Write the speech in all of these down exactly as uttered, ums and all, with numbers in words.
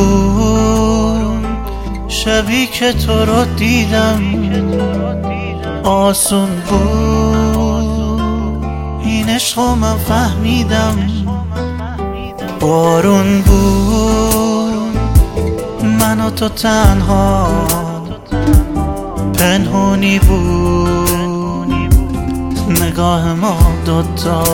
بود شبی که تو رو دیدم، آسون بود این عشق من فهمیدم. بارون بود من و تو تنها، پنهونی بود نگاه ما دوتا.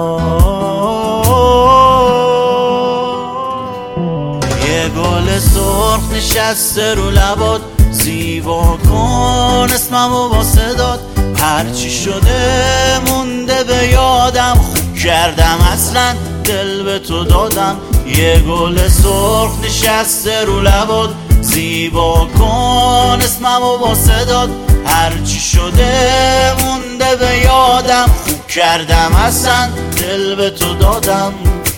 یه گل سرخ نشسته رو لبات، زیبا کن اسممو با صدات. هرچی شده مونده به یادم، خوب کردم اصلا دل به تو دادم. یه گل سرخ نشسته رو لبات، زیبا کن اسممو با صدات. هرچی شده مونده به یادم، خوب کردم اصلا دل به تو دادم.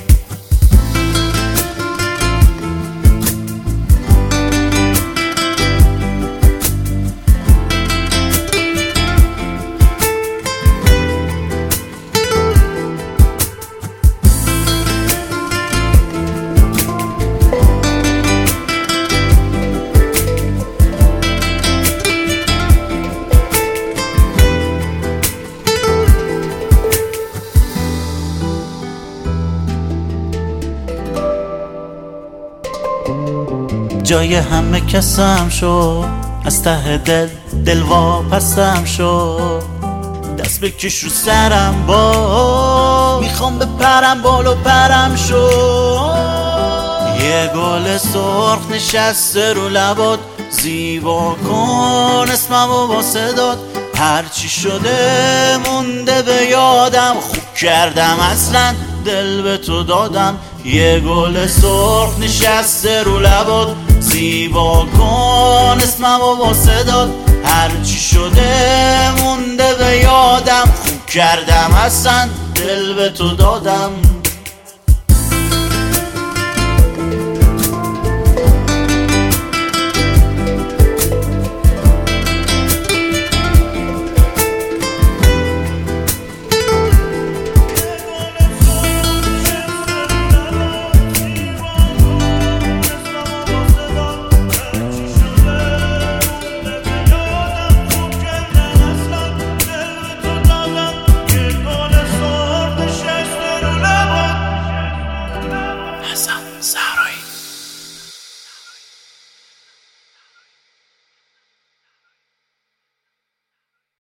جای همه کسم شد، از ته دل دل واپسم شد. دست بکش رو سرم با، میخوام بپرم بالو پرم شد. یه گل سرخ نشسته رو لبات، زیبا کن اسممو با صدات. هرچی شده مونده به یادم، خوب کردم اصلا دل به تو دادم. یه گل سرخ نشسته رو لبات، زیبا کن اسممو با صدات. هرچی شده مونده به یادم، خوب کردم اصلا دل به تو دادم.